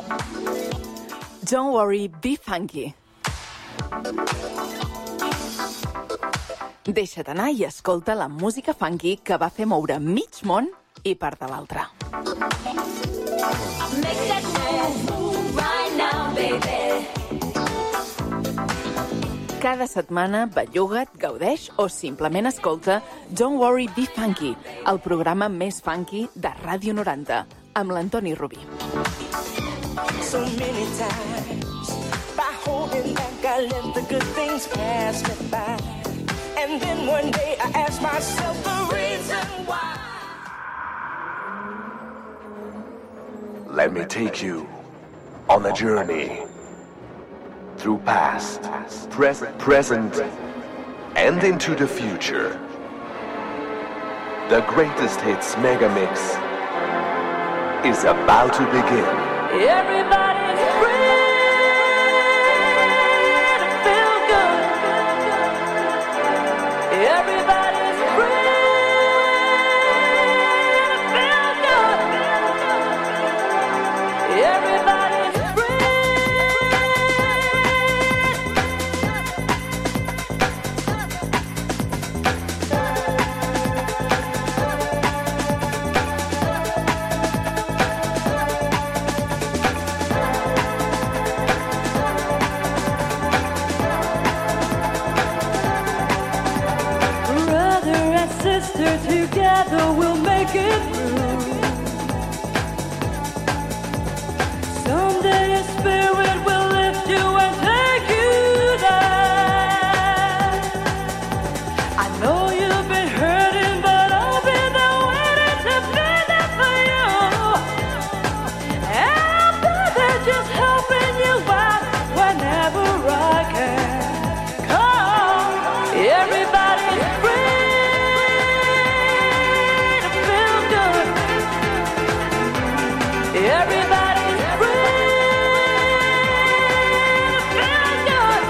Don't worry, be funky. Deixa't anar i escolta la música funky que va fer moure mig món i part de l'altre. Make that move right now, baby. Cada setmana belluga't, gaudeix o simplement escolta Don't Worry, Be Funky, el programa més funky de Ràdio 90, amb l'Antoni Rubí. So many times, by holding back, I let the good things pass me by. And then one day I asked myself the reason why. Let me take you on a journey through past, present, and into the future. The greatest hits mega mix is about to begin. Everybody's free to feel good. Everybody's free to feel good. Everybody's together we'll make it through. Someday a spirit will lift you and take you there. I know you've been hurting, but I'll be there waiting to be there for you. And I'll be there just helping you out whenever I can. Come, everybody's free. Everybody's free to feel good.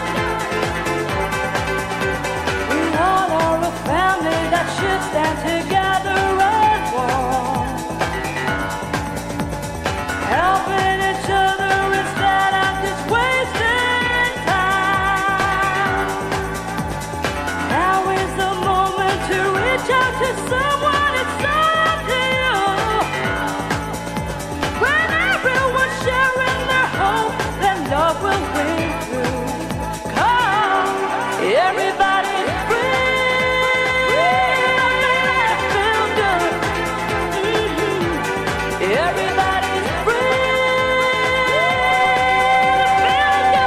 We all are a family that should stand together as one, helping each other instead of just wasting time. Now is the moment to reach out to someone. It's up to you. When everyone's sharing their hope, then love will win through. Come, everybody's free to feel good. Everybody's free to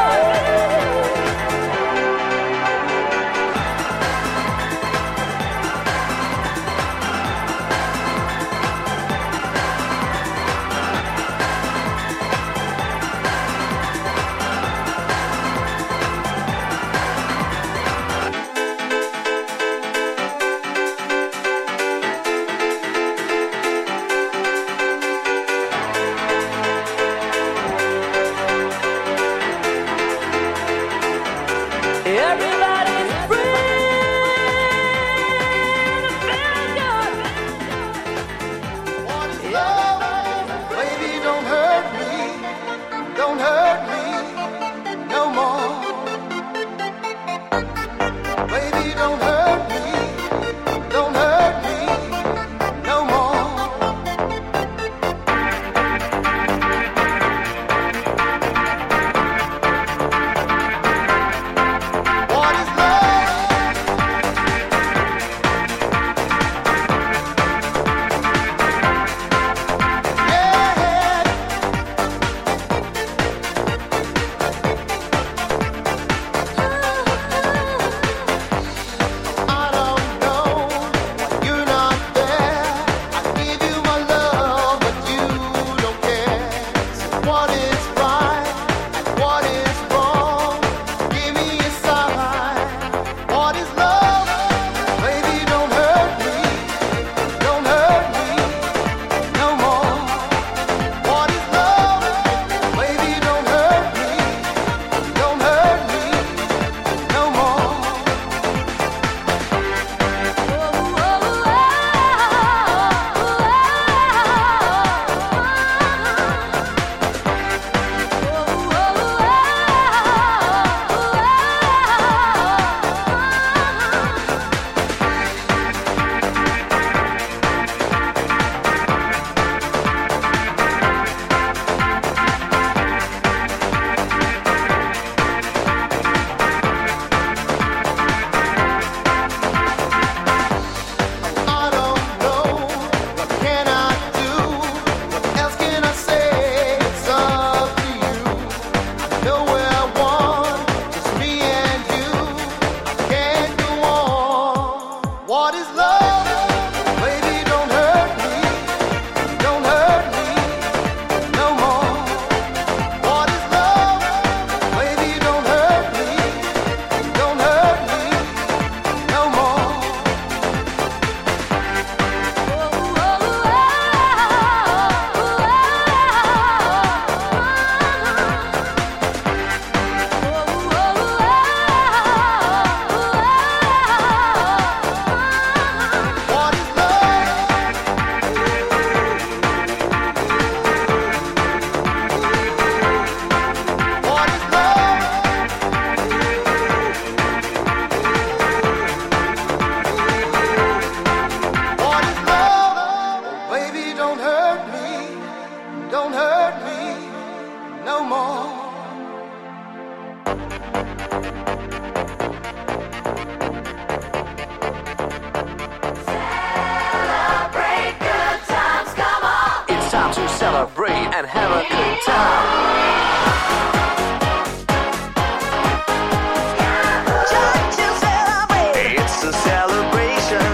celebrate and have a good time. It's a celebration.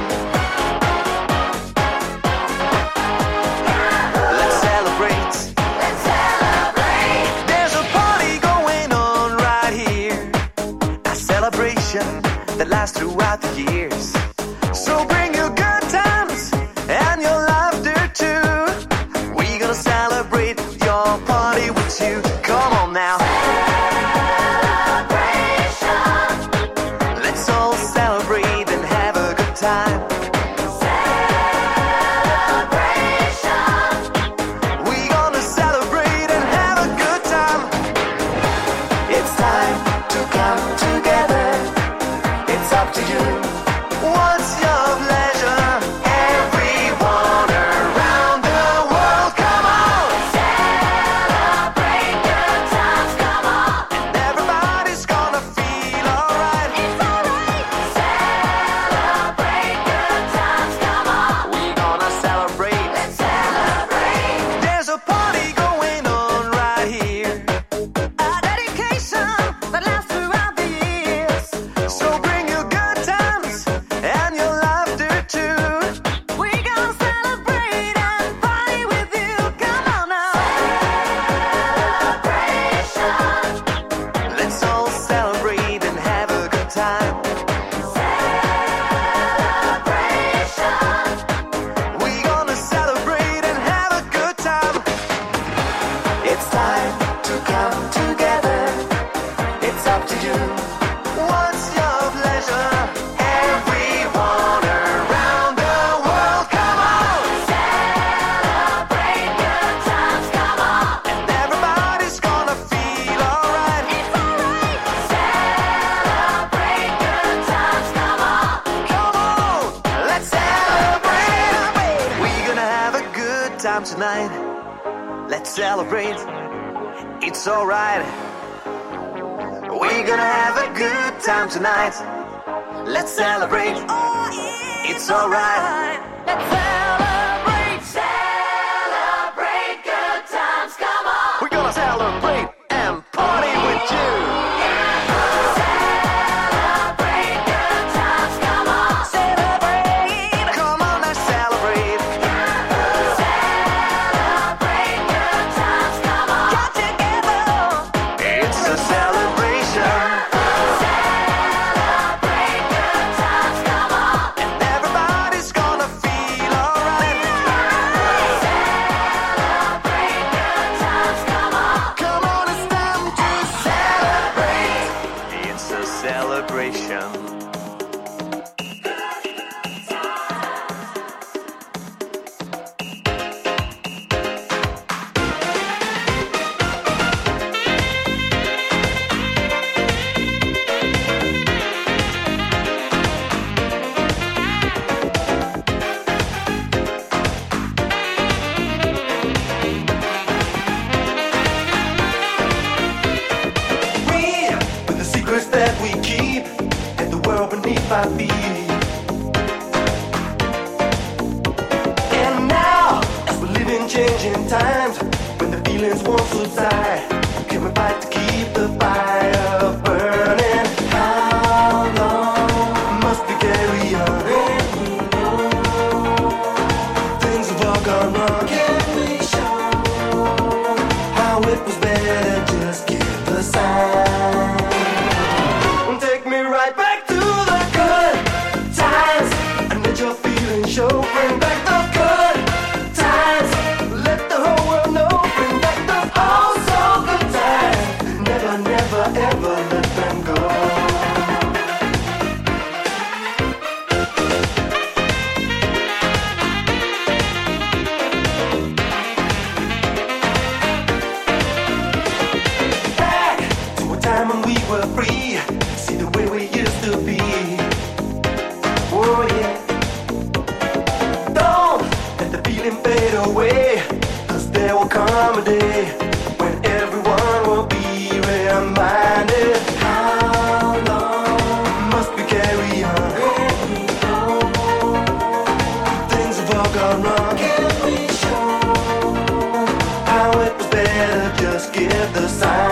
Let's celebrate. Let's celebrate. There's a party going on right here. A celebration that lasts throughout the years. So bring your good times and your laughter too. We're gonna celebrate your party with you. Come on now. Let's all celebrate and have a good time. We're gonna celebrate and have a good time. It's time to come together. It's up to you. What's your pleasure? Everyone around the world, come on. Celebrate good times, come on. And everybody's gonna feel alright. It's alright. Celebrate good times, come on. We're gonna celebrate. Let's celebrate. There's a party going on right here. A dedication that lasts throughout the years. So bring your good times and your laughter too. We're gonna celebrate and party with you. Come on now. Celebration. Let's all celebrate and have a good time. Celebration. We're gonna celebrate and have a good time. It's time to come together. It's up to you. What's your pleasure? Everyone around the world, come on. Celebrate good times, come on. And everybody's gonna feel alright. It's alright. Celebrate good times, come on. Come on, let's celebrate. We're gonna have a good time tonight. Let's celebrate. It's alright. We're gonna have a good time tonight. Let's celebrate. It's alright. Let's celebrate. Celebrate good times, come on. We're gonna celebrate and party with you. Celebrate good times, come on. Celebrate. Come on, let's celebrate. Celebrate good times, come on. Get together. It's a celebration. Celebrate good times, come on. And everybody's gonna feel alright. Celebrate good times, come on. Come on, it's time to celebrate. It's a celebration. With the secrets that we keep and the world beneath our feet. And now, as we live in changing times, when the feelings won't subside, can we fight to keep the fire burning? How long must we carry on? Things have all gone wrong. Can we show how it was better? Just give the sign. Take me right back to the good times. And let your feelings show. Bring back the good times. Let the whole world know. Bring back the oh so good times. Never, never, ever let them go. Back to a time when we were free. See the way we used to be. Oh yeah. Don't let the feeling fade away. 'Cause there will come a day when everyone will be reminded. How long must we carry on? Things have all gone wrong. Can we show better just give the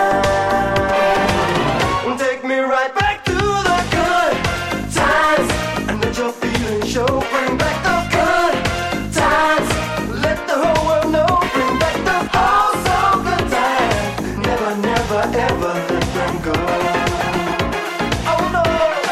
sign. Take me right back to the good times, and let your feelings show. Bring back the good times, let the whole world know. Bring back the oh so good times. Never, never, ever let them go. Oh no.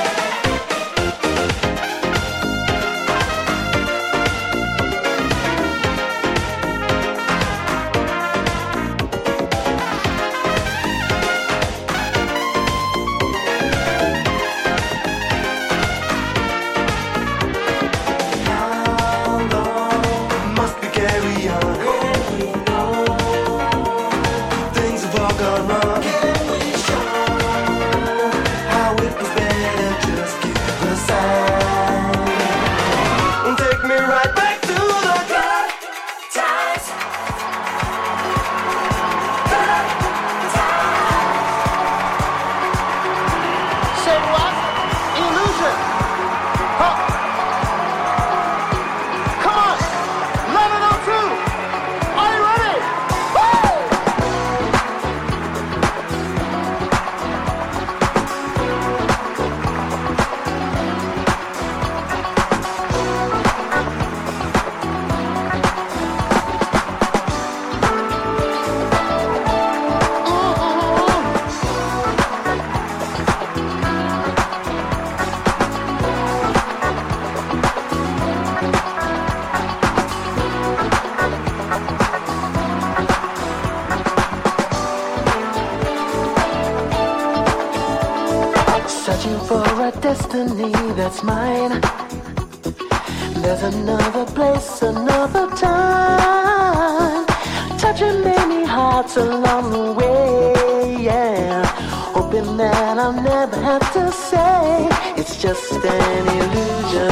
Destiny that's mine. There's another place, another time, touching many hearts along the way, yeah. Hoping that I'll never have to say it's just an illusion,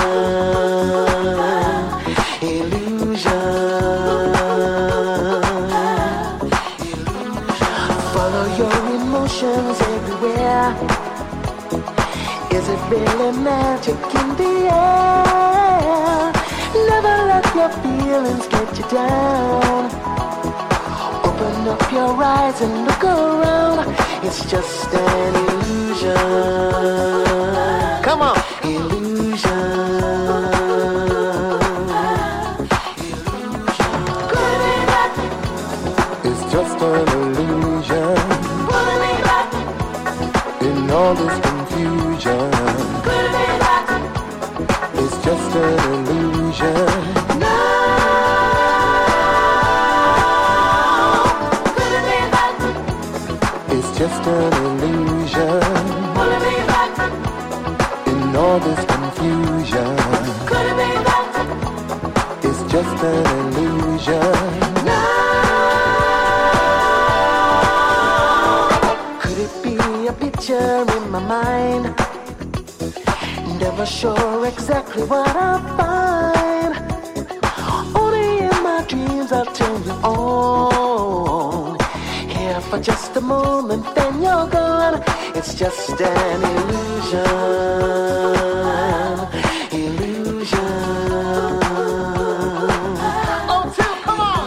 illusion. Follow your emotions everywhere. Is it really magic in the air? Never let your feelings get you down. Open up your eyes and look around. It's just an illusion. Come on, illusion. It's just an illusion. In all this confusion, it's just an illusion. No, could it be that? It's just an illusion. Could it be that? In all this confusion, Could it be that? it's just an illusion. No, could it be a picture in my mind? Never sure exactly what I'll find. Only in my dreams I'll turn you on. Here for just a moment, then you're gone. It's just an illusion, illusion. Oh, two, come on!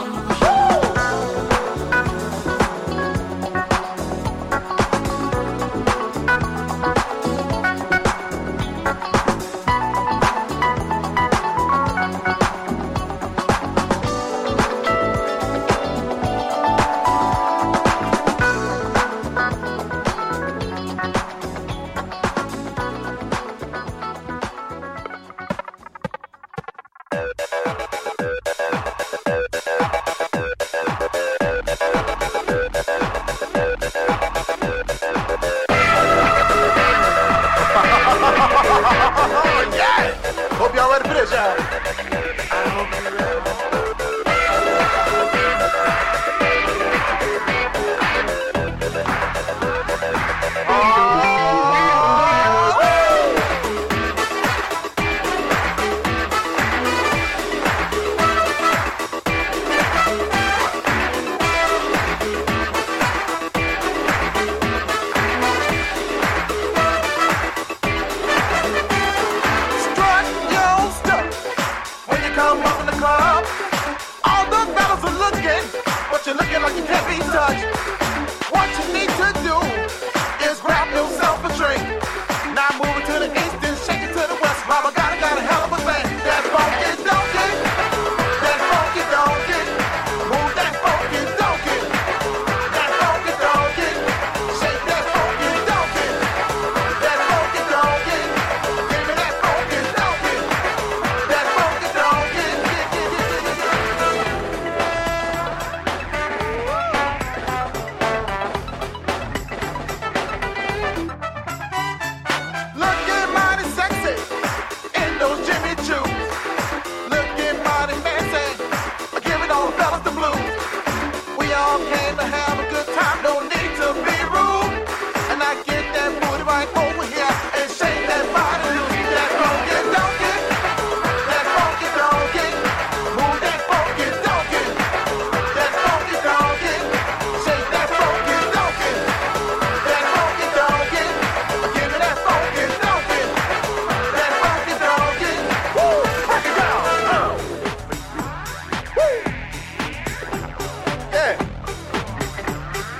Hope y'all ready for this, y'all.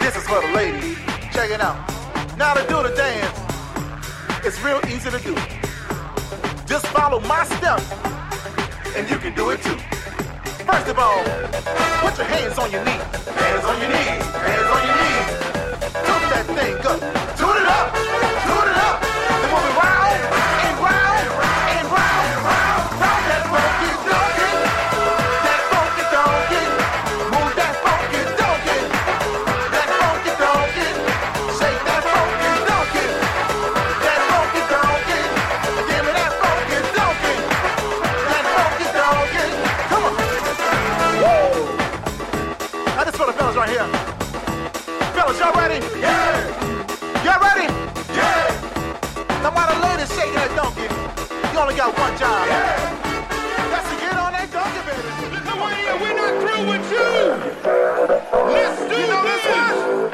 This is for the ladies. Check it out. Now to do the dance, it's real easy to do. Just follow my steps, and you can do it too. First of all, put your hands on your knees. Hands on your knees. Hands on your knees. Toot that thing up. Toot it up. Toot it up. Then move it round and round and round and round. Round that funky donkey. That funky donkey. Move that funky donkey. That funky donkey. Shake that funky donkey. That funky donkey. Give me that funky donkey. That funky donkey. Come on. Now this for the fellas right here. Fellas, y'all ready? Yeah. Y'all ready? Yeah. Now while the ladies shaking that donkey, you only got one job. Yeah. That's to get on that donkey, baby. We're not through with you. Let's do this one.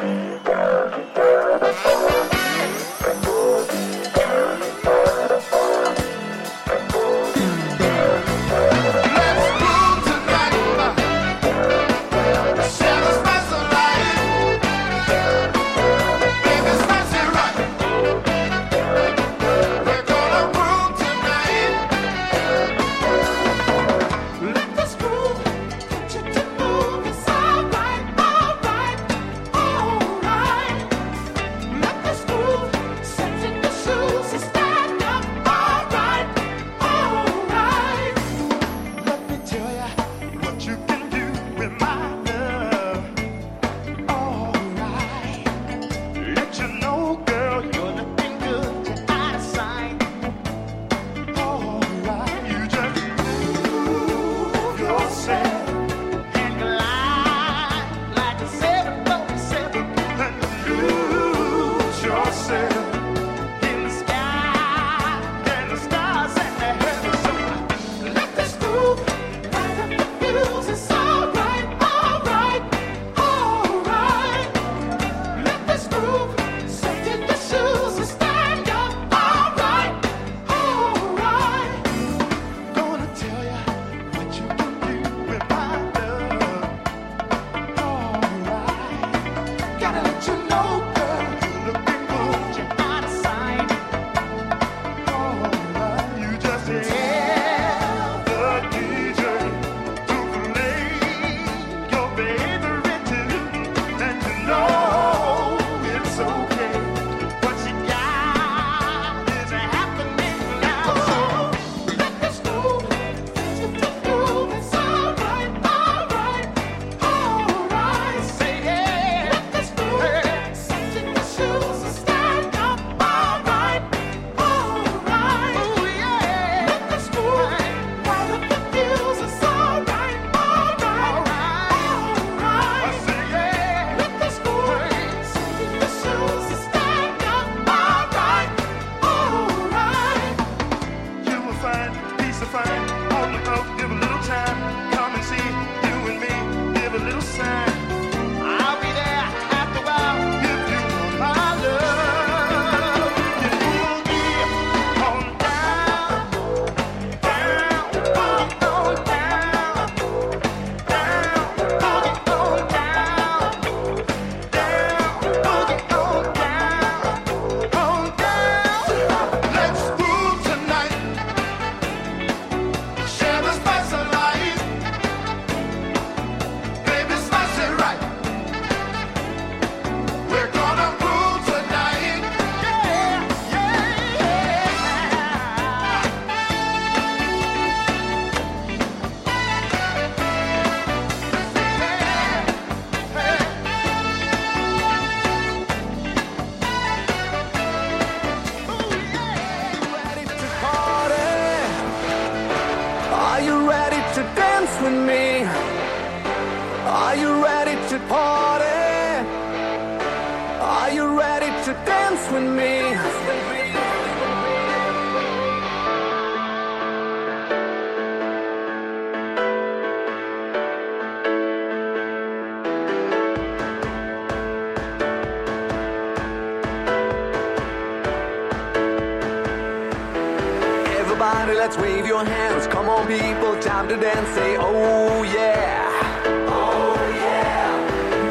Let's wave your hands. Come on, people, time to dance. Say, oh yeah. Oh yeah. Back in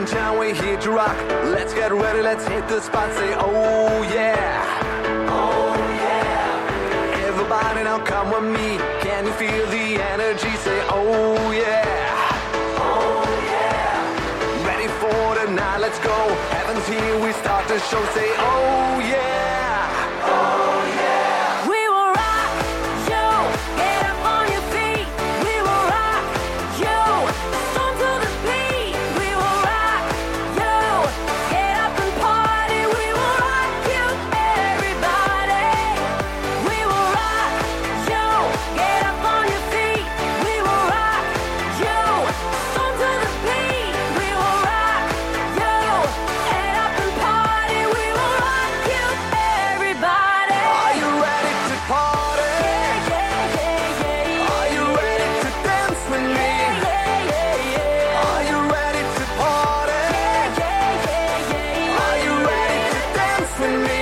town, we're here to rock. Let's get ready, let's hit the spot. Say, oh yeah. Oh yeah. Everybody now come with me. Can you feel the energy? Say, oh yeah. Oh yeah. Ready for the night, let's go. Heaven's here, we start the show. Say, oh yeah. Oh yeah. We will rock you. Get up on your feet. We will rock you. Stomp to the beat. We will rock you. Get up and party. We will rock you, everybody. We will rock you. Get up on your feet. We will rock you. Stomp to the beat. We will rock you. Get up and party. We will rock you, everybody. Are you ready to party? Yeah, yeah, yeah, yeah. Are you ready to dance with me? Yeah, yeah, yeah. Are you ready to party? Yeah, yeah, yeah. Are you ready to dance with me?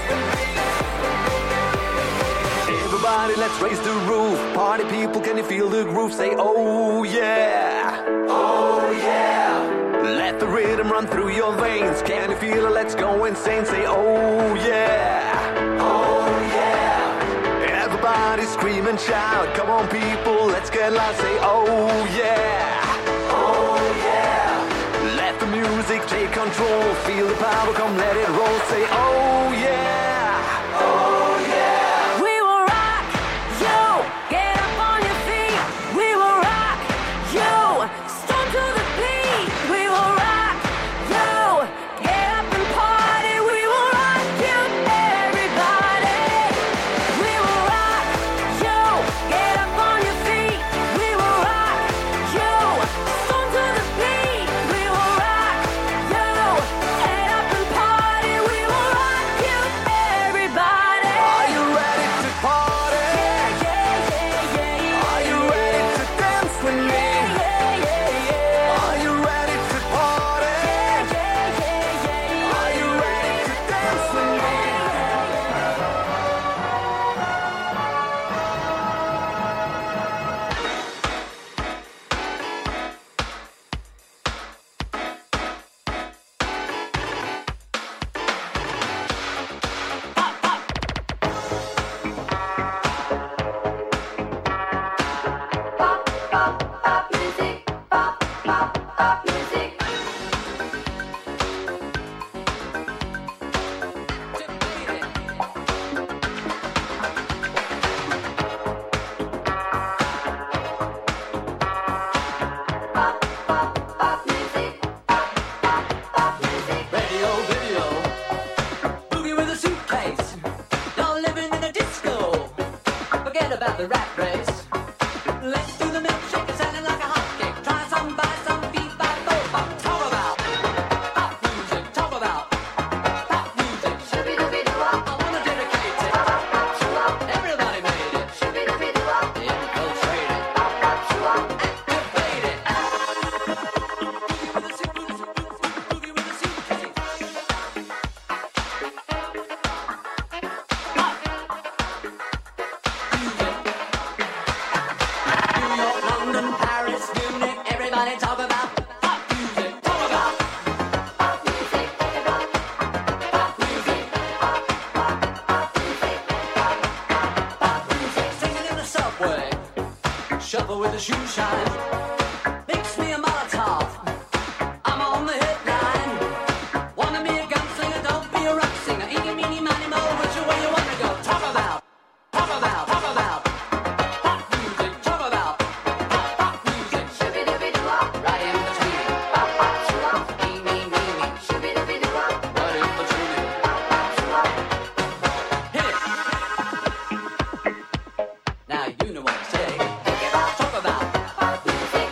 Everybody, let's raise the roof. Party people, can you feel the groove? Say, oh yeah. Oh yeah. Let the rhythm run through your veins. Can you feel it? Let's go insane. Say, oh yeah. Oh yeah. Everybody scream and shout. Come on people, let's get loud. Say, oh yeah. Oh yeah. Let the music take control. Feel the power, come let it roll. Say, oh yeah. Oh yeah. We will rock you. Get up on your feet. We will rock you. Stomp to the beat. We will rock you. Get up and party. We will rock you, everybody. We will rock you. Get up on your feet. We will rock you. Stomp to the beat. We will rock you. Get up and party. We will rock you, everybody. Are you ready to party? Yeah, yeah, yeah, yeah. Are you ready to dance with me? Yeah, yeah, yeah. Are you ready to party? Yeah, yeah, yeah. Are you ready to dance with me? Radio video, boogie with a suitcase. You're living in a disco. Forget about the rat race. Let's do the milkshake, selling like a hotcake. Try some, buy some, beat by four. Talk about pop music. Talk about pop music. I wanna dedicate it. Everybody made it. Infiltrate it. Activate it. Boogie with a suitcase. New York, London, Paris, Munich, everybody talk about pop music. Talk about pop music. Pop music. Pop music. Singing in the subway. Shuffle with the shoe shine. Mix me a Molotov. I'm on the hit line. Wanna be a gunslinger, don't be a rock singer. Eeny, meeny, miny, mo, which way you wanna go? Talk about pop music. Talk about pop music. Right in between. Eeny, meeny, right in between. Hit it. Now you know what to say. Talk about pop music.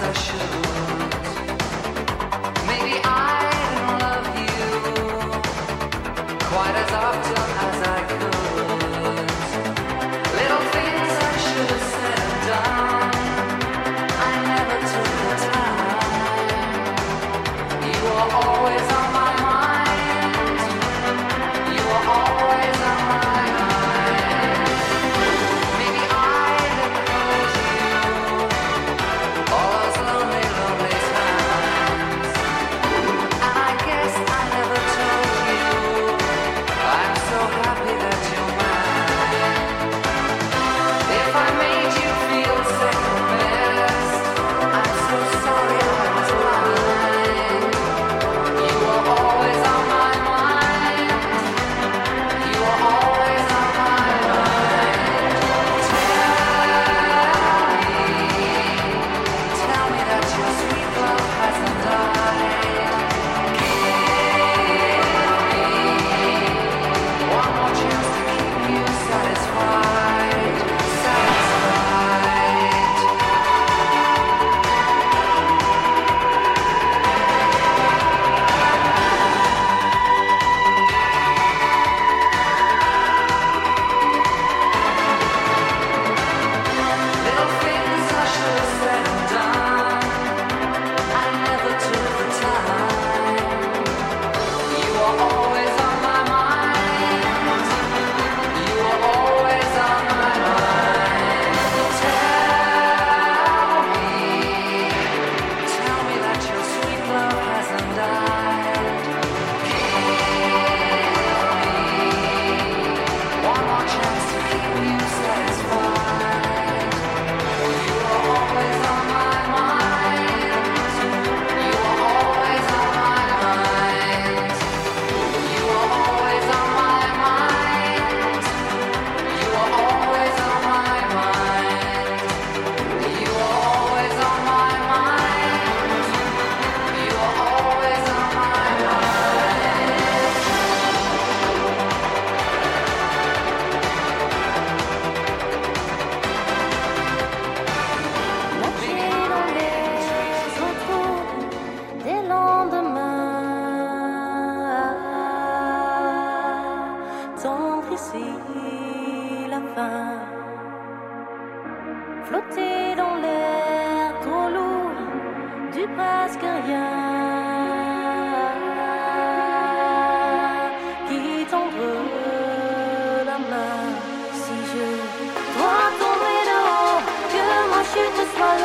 I should. Maybe I didn't love you quite as often as I could. Little things I should have said and done, I never took the time. You were always on my mind. You were always on my mind. Maybe I didn't hold you all those lonely, lonely times. And I guess I never told you I'm so happy that you're mine. If I made you feel second best, I'm so sorry I was blind. You were always on my mind. You were always on my mind. Tell me that your sweet love hasn't died. Give me one more chance to keep you satisfied, satisfied. Little things I should have said and done, I never took the time. You were always on my mind. You were always on my mind. Tell me that your sweet love hasn't died. Give me one more chance to keep you satisfied. You were always on my mind. You were always on my mind. You were always on my mind. You were always on my mind. You were always on my mind. You were always on my Nager dans les autour des lendemains, tendre ici la fin, flotter dans l'air trop lourd du presque rien, qui tendre la main si je dois tomber de haut, que ma chute soit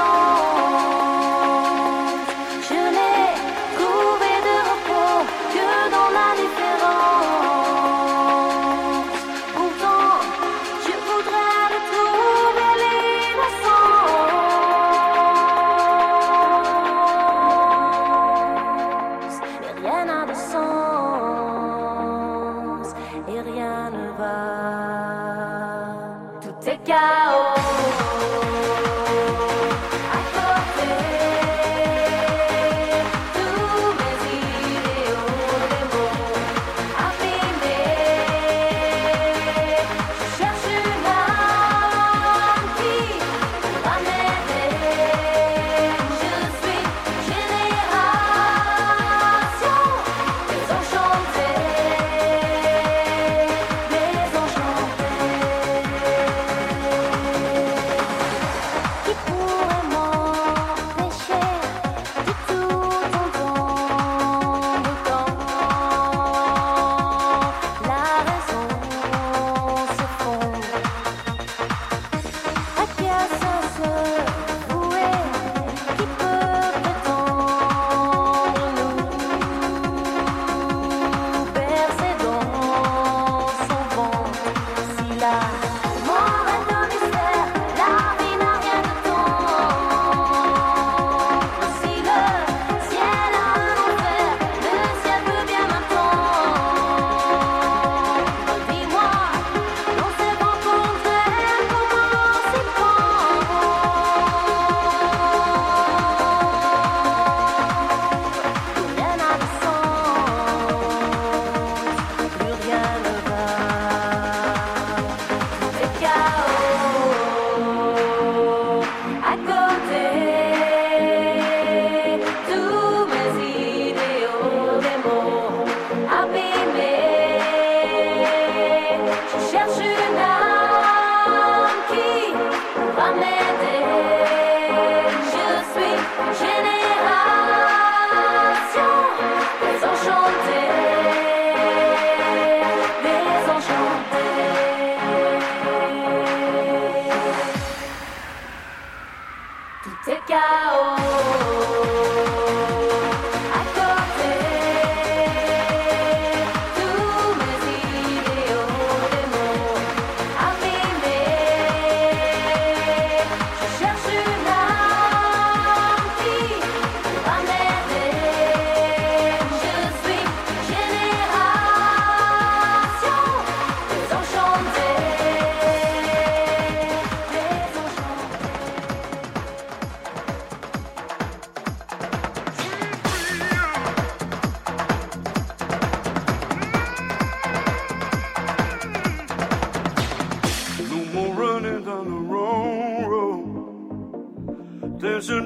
lente. Je n'ai trouvé de repos que dans la différence. Pourtant, je voudrais retrouver l'innocence.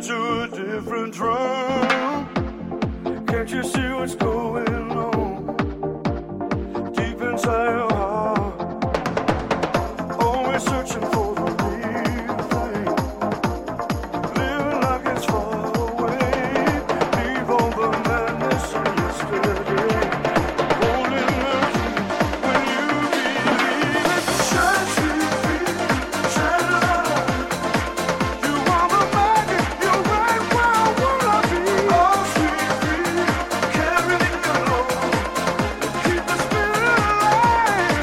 to a different drum. Can't you see what's going on deep inside your heart? Always searching for the real thing, living like it's far away. Leave all the madness of yesterday, holding on when you believe it. Shine, sweet feet, shine light. You are the magic, you're right where I wanna be. Oh, sweet feet, carrying the Lord, keep the spirit alive.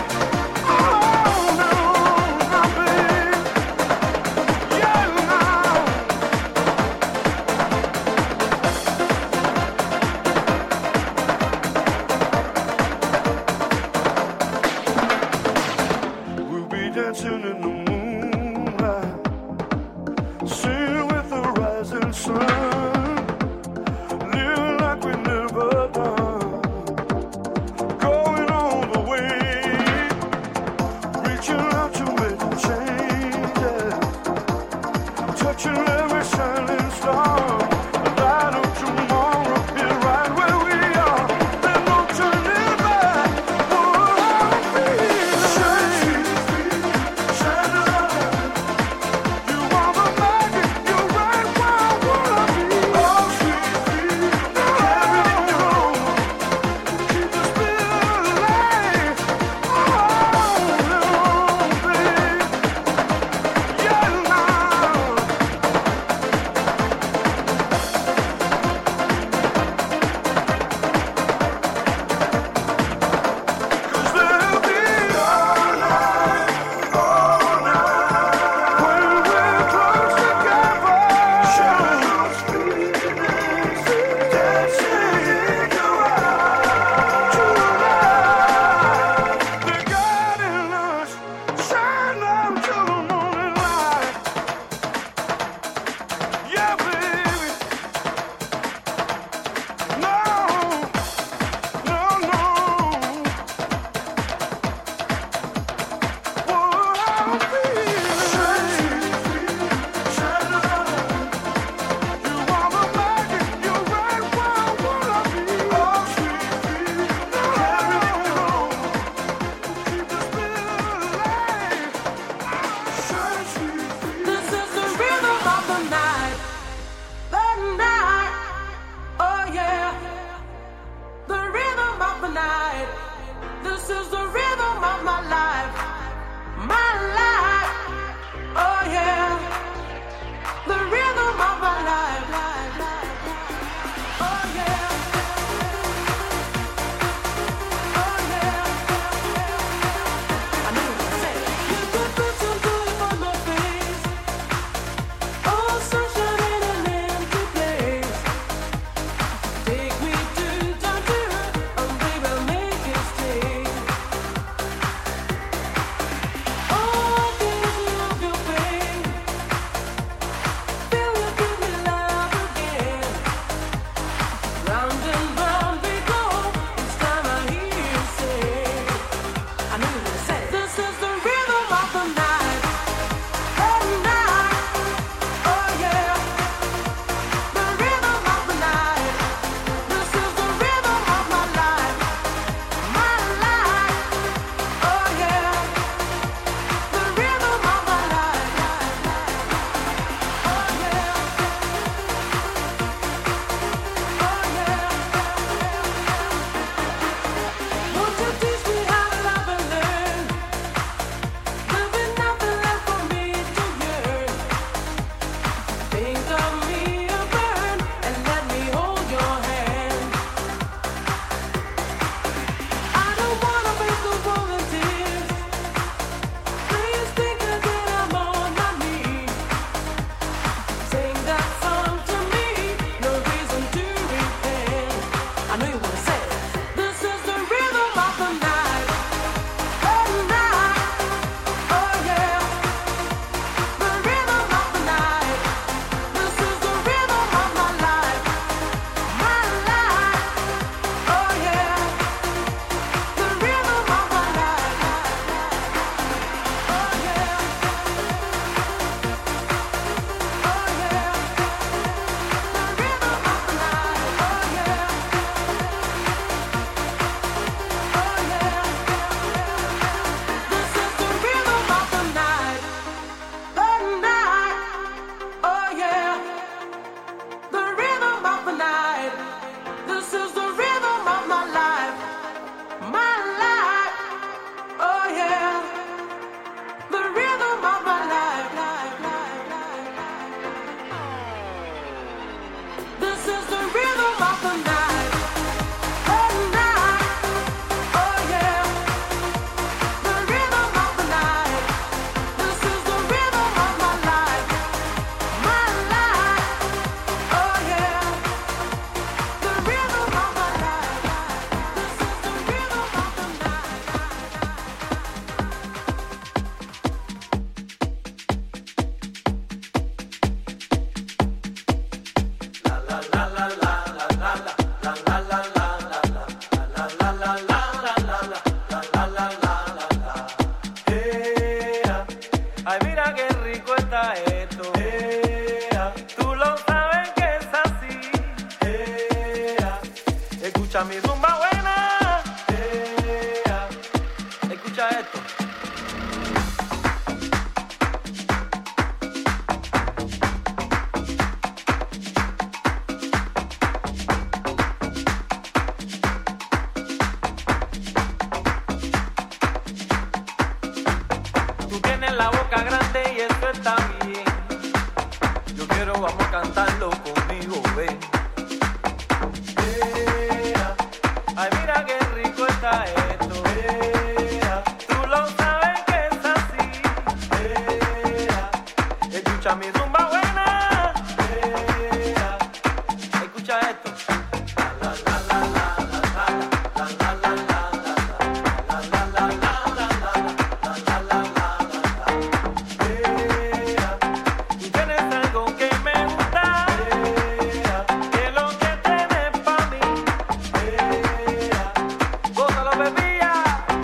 the night. This is the rhythm of my life. My life. Oh yeah. The rhythm of my life. This is the rhythm of the night. Oh night. Oh yeah. The rhythm of the night. This is the rhythm of my life. My life. Oh yeah. The rhythm of my life. This is the rhythm of the Ay, mira qué rico está esto. Tú lo sabes que es así. Escucha mi rumba buena. Escucha esto. Tú tienes la boca grande y eso está bien. Yo quiero, vamos a cantarlo conmigo, ven. Ay, mira qué rico está esto. Tú lo sabes que es así. Escucha mi rumba buena. Escucha esto. Tú tienes algo que me gusta, que lo que tienes pa' mí. Gózalo, bebía.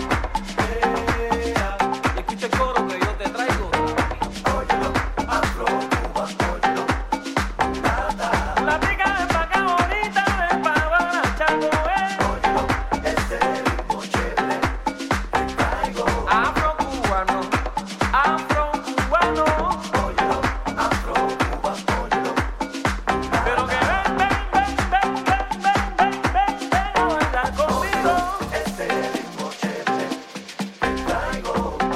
Y escucha el coro que yo te traigo. Óyelo, afro, cuba, óyelo. La tica es pa' acá bonita, es pa' barachaco, Óyelo, este ritmo chévere te traigo. Afro-cubano, afro-cubano. Óyelo, afro-cuba, óyelo. Pero que ven, ven, ven, ven, ven, ven, ven, ven, ven a bailar conmigo. Este ritmo chévere te traigo.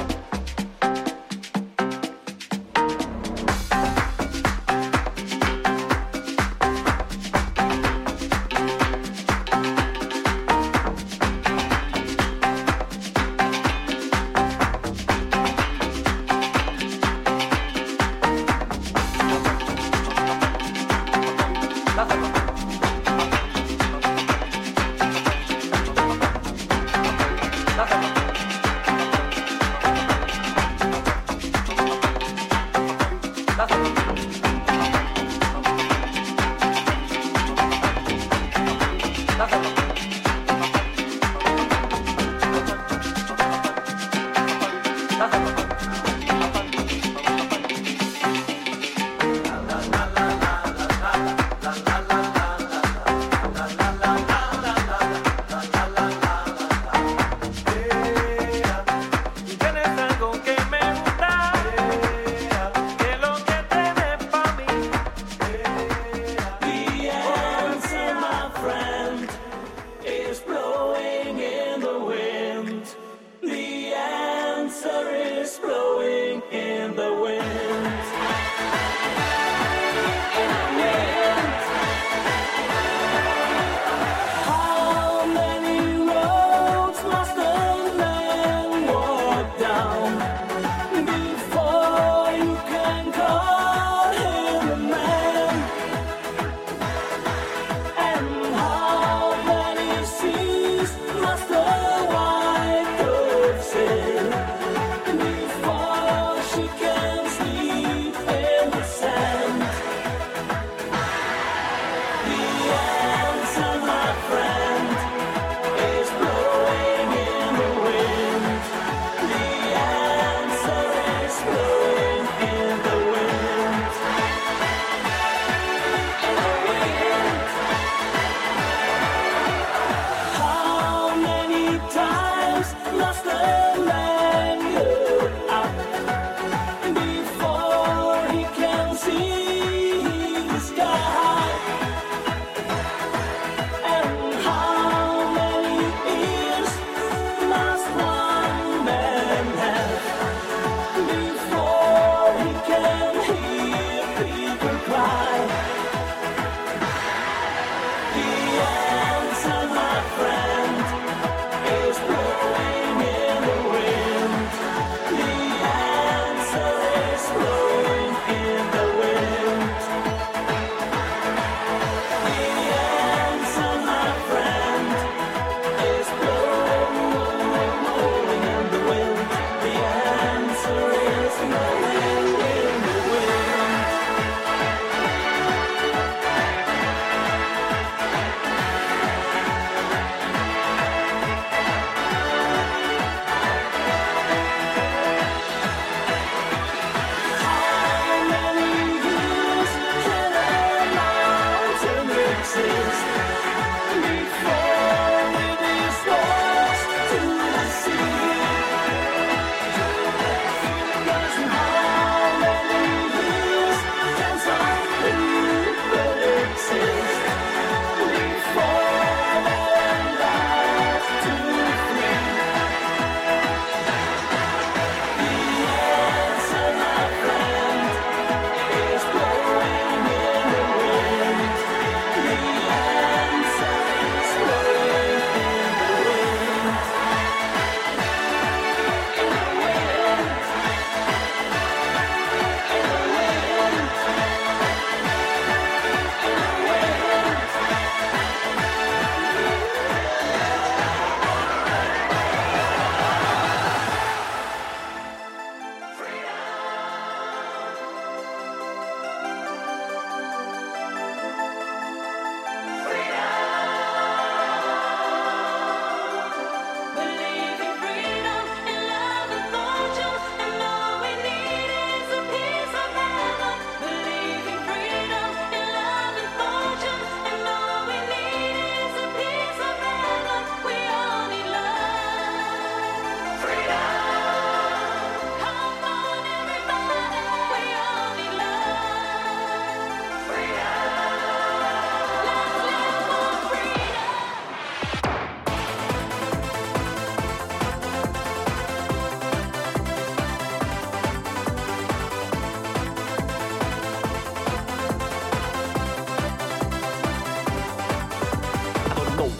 Lázalo. Lázalo. Lázalo. Lázalo. Lázalo. La la la la la la la la la la.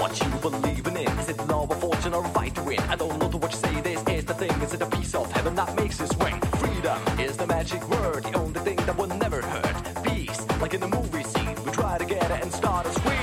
what you believing in. Is it love or fortune or a fight to win? I don't know to what you say, this is the thing. Is it a piece of heaven that makes us swing? Freedom is the magic word, the only thing that will never hurt. Peace, like in the movie scene, we try to get it and start a scream.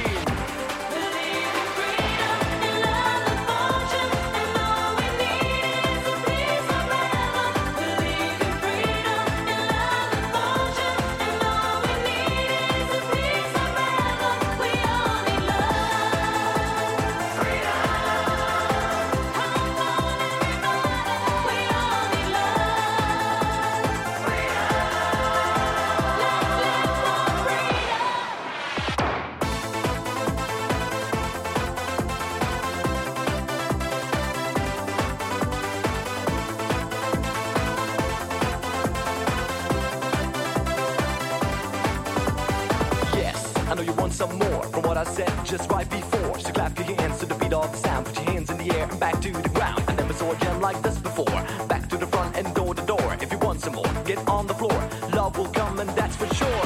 Some more from what I said just right before. So clap your hands to the beat of the sound. Put your hands in the air and back to the ground. I never saw a jam like this before. Back to the front and door to door. If you want some more, get on the floor. Love will come and that's for sure.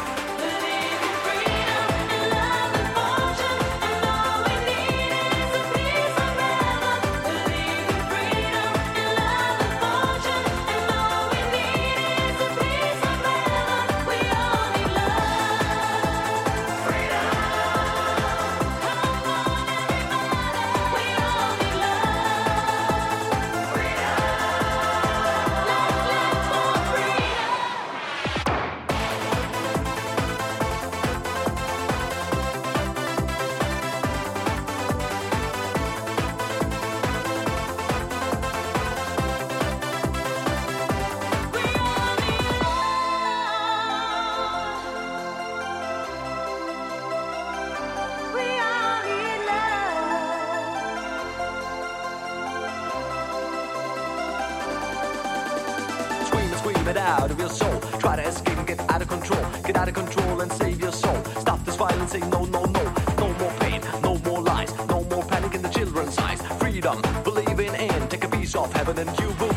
Out of your soul, try to escape and get out of control and save your soul. Stop this violence, say no, no, no, no more pain, no more lies, no more panic in the children's eyes. Freedom, believing in, take a piece of heaven and you will